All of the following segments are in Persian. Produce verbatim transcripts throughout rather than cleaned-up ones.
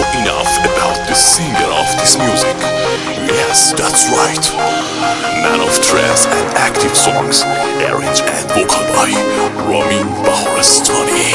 enough about the singer of this music. Yes, that's right. Man of trance and active songs, arranged and vocal by رامین بهارستانی.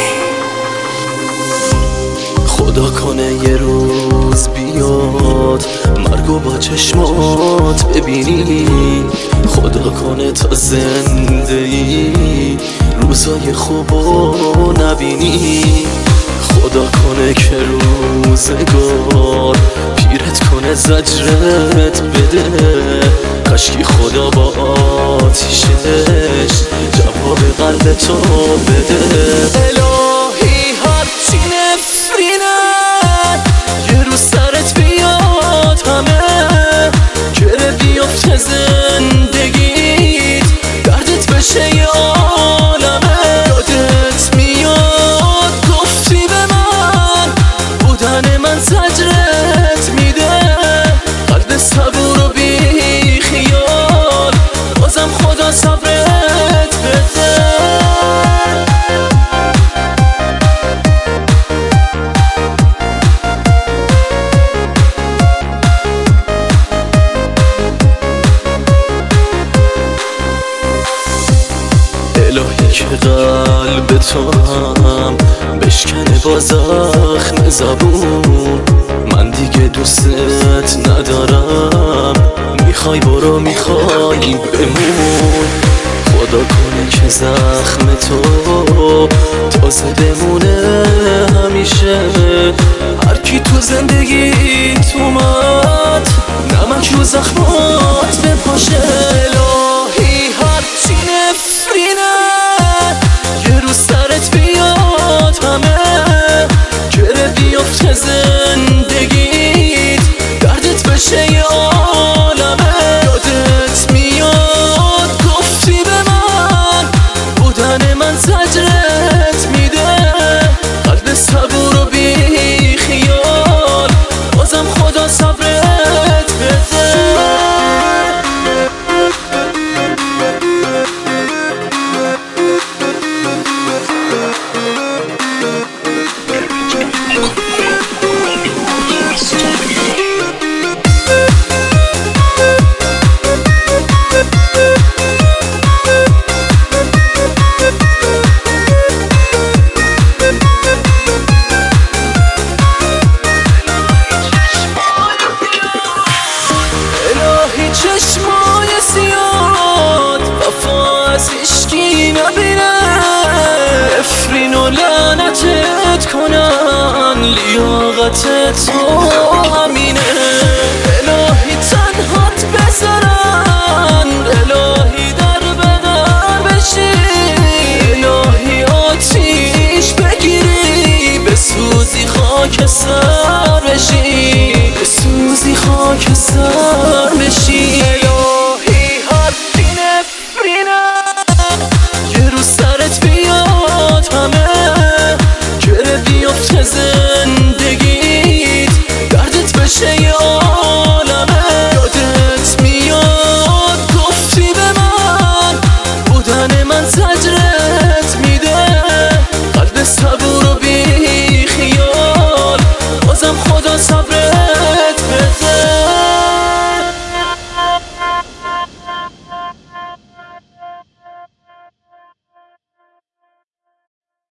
خدا کنه یه روز بیاد مرگو با چشمات ببینی، خدا کنه تا زنده ای روزای خوبو نبینی، خدا کنه که روزگار پیرت کنه زجرت بده، کاشکی خدا با آتیشش جواب قلب تو بده. الهی هرچی نفرینه یه روز سرت بیاد همه، گره بیافته زندگیت دردت بشه یه عالمه. یادت میاد گفتی به من بودن من زجرت میده، قلب صبور و بی خیال بازم خدا صبرت بده. الهی که قلب تو هم بشکنه با زخم زبون، من دیگه دوستت ندارم، میخوای برو میخوای بمون. خدا کنه که زخم تو تازه بمونه همیشه، هر کی تو زندگیت اومد نمک رو زخمات بپاشه. الهی هرچی نفرینه یه روز سرت بیاد همه، گره بیافته زندگیت دردت بشه یه عالمه. یادت میاد گفتی به من بودن من زجرت میده، قلب صبور و بی خیال بازم خدا صبرت بده. چشمای زیاد وفا از عشقی نبینه، افرین و لعنتت کنن لیاقت تو همینه. الهی تنهات بذارن، الهی در بدر بشی، الهی آتیش بگیری بسوزی خاک سر بشی، بسوزی خاک سر